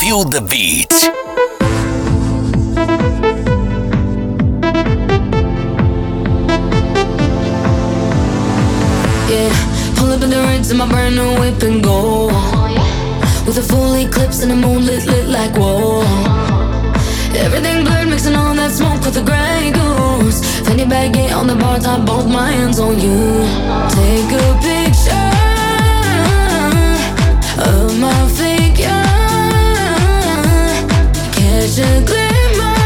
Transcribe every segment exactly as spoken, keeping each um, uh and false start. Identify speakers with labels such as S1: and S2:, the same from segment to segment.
S1: Feel the beat.
S2: Yeah, pull up in the rinse in my brand new whip and go. With a full eclipse and the moon lit, lit like whoa. Everything blurred, mixing all that smoke with the Grey Goose. Fanny baggy on the bar top, both my hands on you. Take a picture of my figure, catch a glimmer,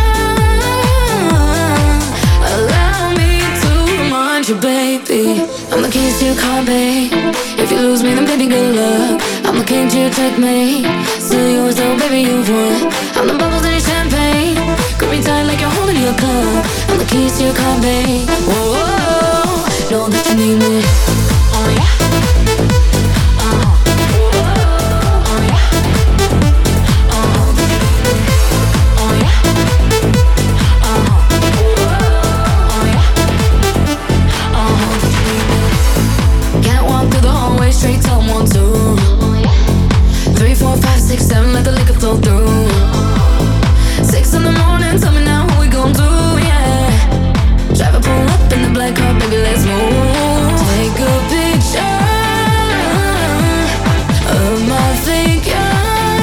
S2: allow me to remind you, baby, I'm the keys to your car, babe. If you lose me, then baby, good luck. I'm the king to your checkmate. Still yours though, baby, you've won. I'm the bubbles in your champagne. Grip me tight like you're holding your cup. I'm the keys to your car, babe. Whoa, whoa, whoa. Know that you need me. Oh yeah. Straight top one, two, three, four, five, six, seven, let the liquor flow through. Six in the morning, tell me now what we gon' do, yeah. Drive a pull up in the black car, baby, let's move. Take a picture of my figure,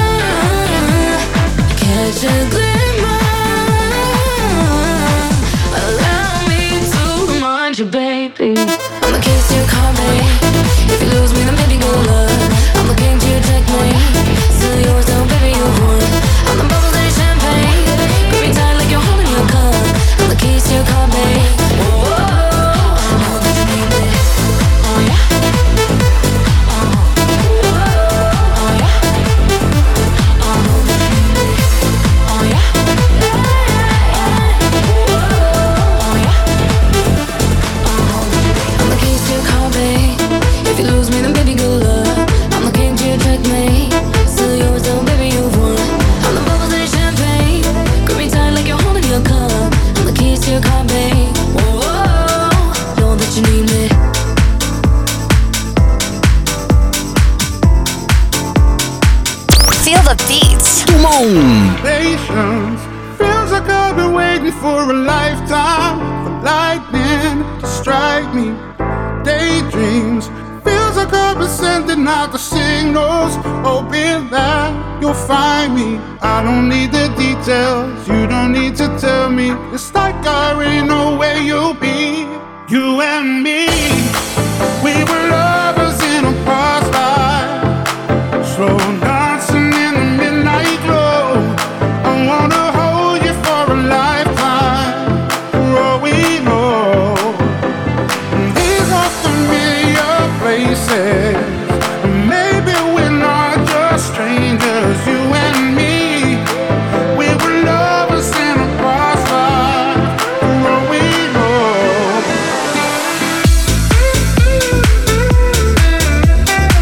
S2: catch a glimmer, allow me to remind you, baby, I'm the keys to your car, babe. If you lose me, then baby, good luck. I'm the king to your checkmate. Still yours though, baby, you've won. I'm the bubbles in your champagne. Grip me tight like you're holding your cup. I'm the keys to your car, babe. Whoa, I know that you need me. Oh yeah. Uh-huh. Oh yeah. I know that you need me. Oh yeah. Oh yeah. Uh-huh. I'm the keys to your car, babe. If you lose me, then baby, good luck. I'm the king to your checkmate. Still yours though, baby, you've won. I'm the bubbles in your champagne. Grip me tight like you're holding your cup. I'm the keys to your car, babe. Whoa, whoa, know that you need me.
S1: Feel the beats. Come on.
S3: Patience feels like I've been waiting for a lifetime for lightning to strike me. Daydreams feels like I've been sending out the signals, hoping that you'll find me. I don't need the details, you don't need to tell me. It's like I already know where you'll be. You and me, we were lovers in a past life, slow dancing in the midnight glow. I wanna hold you for a lifetime, for all we know. These are familiar places, maybe we're not just strangers. You and me, we were lovers in a past life, for all we know.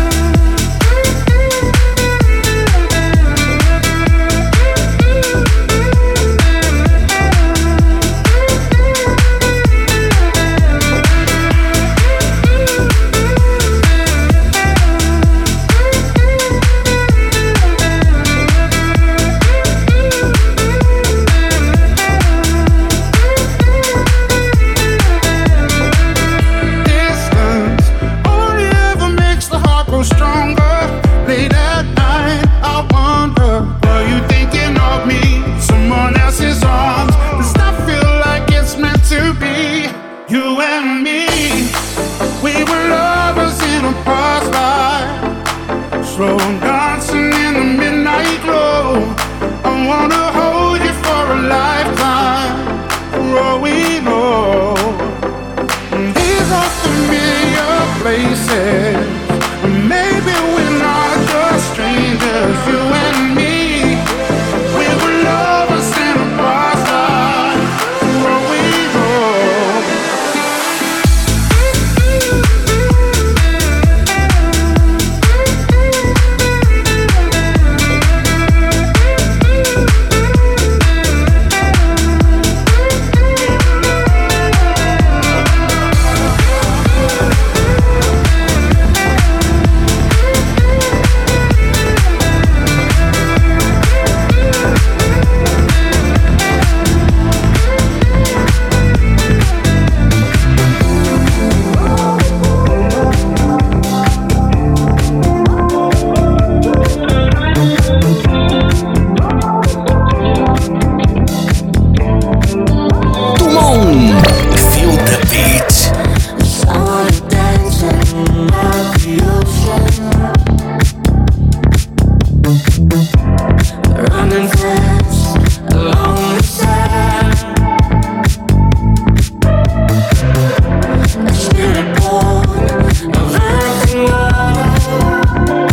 S2: running fast along the side. I should have born of earth and water,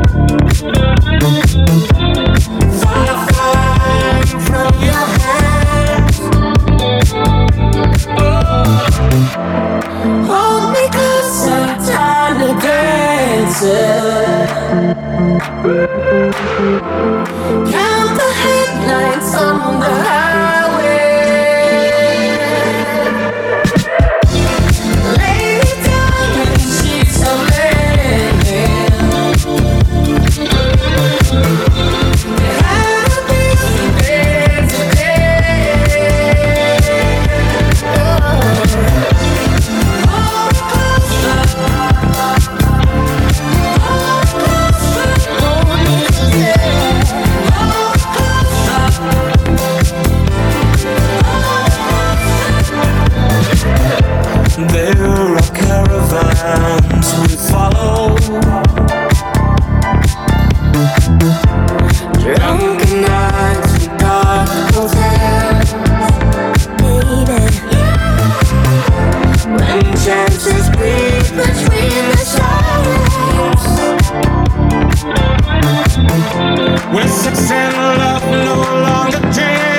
S2: fire flying from your hands. Hold me closer, time to dance. Count the headlights on the highway. Lay me down in sheets of linen. There had to be a day today. Hold me closer. There are caravans we follow, drunken nights with dark hotels, baby. When chances breathe between the shadows, when sex and love no longer dream.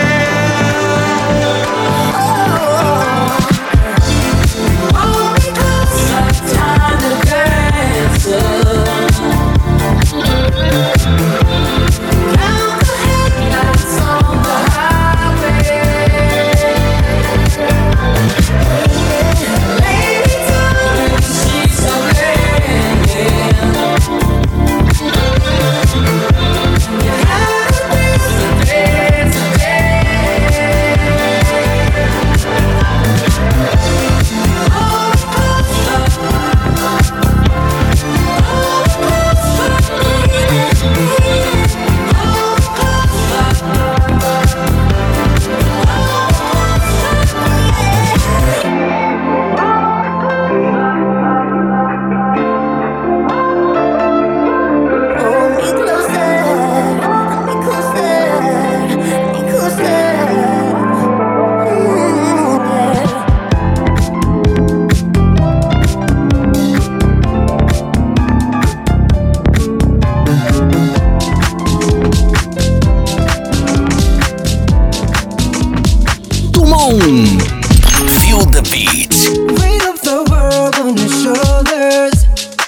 S1: Feel the beat.
S4: Weight of the world on your shoulders.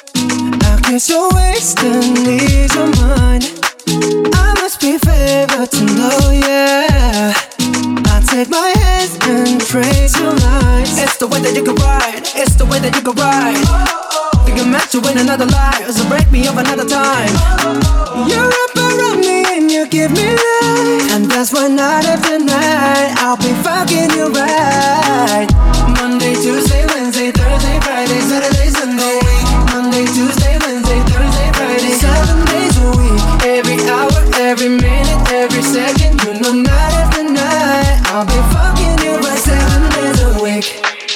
S4: I guess you're wasting needs your mind. I must be favored to know, yeah. I take my hands and trace your lines. It's the way that you can ride. It's the way that you can ride. Think I'm meant to win another life, so break me up another time. You wrap around me and you give me life, and that's why night after night I'll be fucking you right. Monday, Tuesday, Wednesday, Thursday, Friday, Saturday, Sunday. Monday, Tuesday, Wednesday, Thursday, Friday, seven days a week. Every hour, every minute, every second. You know night after night I'll be fucking you right seven days a week.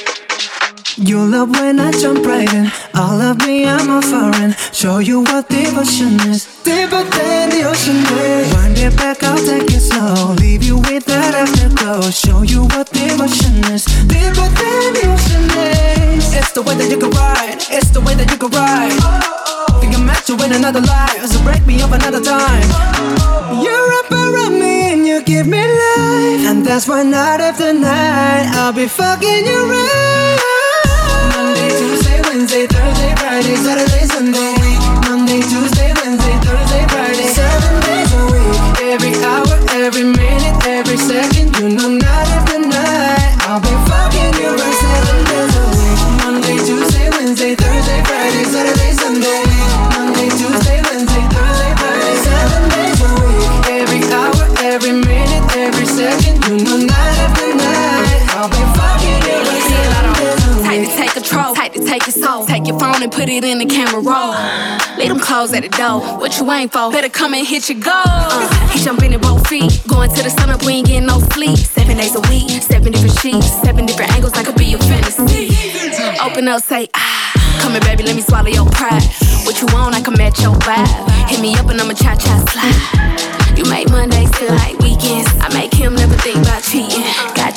S4: You love when I jump right in. All of me, I'm a foreign. Show you what devotion is. Deeper than the ocean is. Wind it back, I'll take it slow. Leave you with that afterglow. Show you what devotion is. Deeper than the ocean is. It's the way that you can ride. It's the way that you can ride. Think I'm meant to win another life, so break me up another time. You wrap around me and you give me life, and that's why night after night I'll be fucking you right. Monday, Tuesday, Wednesday, Thursday, Friday, Saturday, Sunday. Monday, Tuesday, Wednesday, Thursday, Friday, seven days a week. Every hour, every minute, every second. You know night after night I'll be fucking you right seven days a week. Monday, Tuesday, Wednesday, Thursday, Friday, Saturday, Sunday. Monday, Tuesday, Wednesday, Thursday, Friday, seven days a week. Every hour, every minute, every second. You know night after night I'll be fucking you right seven days a week.
S5: Tight to take control, tight to take your soul. Take your phone and put it in the camera roll. Leave them clothes at the door. What you ain't for? Better come and hit your goal. Uh, he jumping in both feet. Going to the sun up, we ain't getting no sleep. Seven days a week, seven different sheets, seven different angles, that could be your fantasy. Open up, say ah. Come here, baby, let me swallow your pride. What you want, I can match your vibe. Hit me up and I'ma cha-cha slide. You make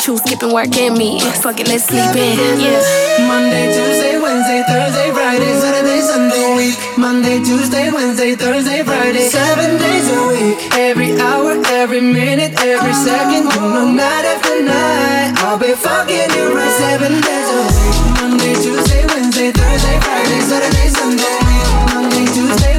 S5: with you, skipping work and me. Fuck it, let's sleep in, yeah.
S4: Monday, Tuesday, Wednesday, Thursday, Friday, Saturday, Sunday, week. Monday, Tuesday, Wednesday, Thursday, Friday, seven days a week. Every hour, every minute, every second, you know, night after night, I'll be fucking you right seven days a week. Monday, Tuesday, Wednesday, Thursday, Friday, Saturday, Sunday, week. Monday, Tuesday,